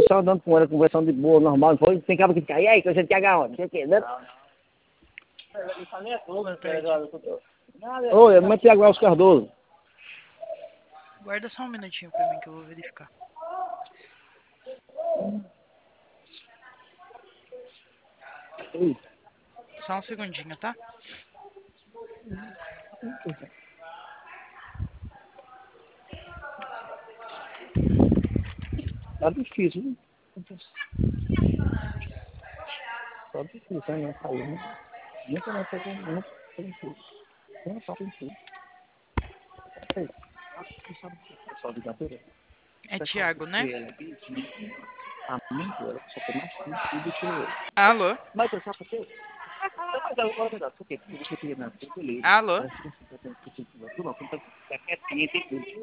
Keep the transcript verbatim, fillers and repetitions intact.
só andando com ela, conversando de boa, normal, não foi? Tem cara que fica, e aí, que você quer agarrar onde? Não sei o quê, né? Oi, mas Tiago Alves Cardoso. Guarda só um minutinho pra mim que eu vou verificar. Oi. Só um segundinho, tá? Tá difícil, viu? Tá difícil, né? Saiu, né? Nunca mais foi com muito difícil. Não só difícil. Só de gateira. É Thiago, né? A mãe dela só tem mais filho do que eu. Alô? Mas eu só porque... Mas eu vou dar, por quê? Porque você queria na beleza. Alô? Mas se você tem que ser tudo, não, você tem que ser quietinho, tem tudo.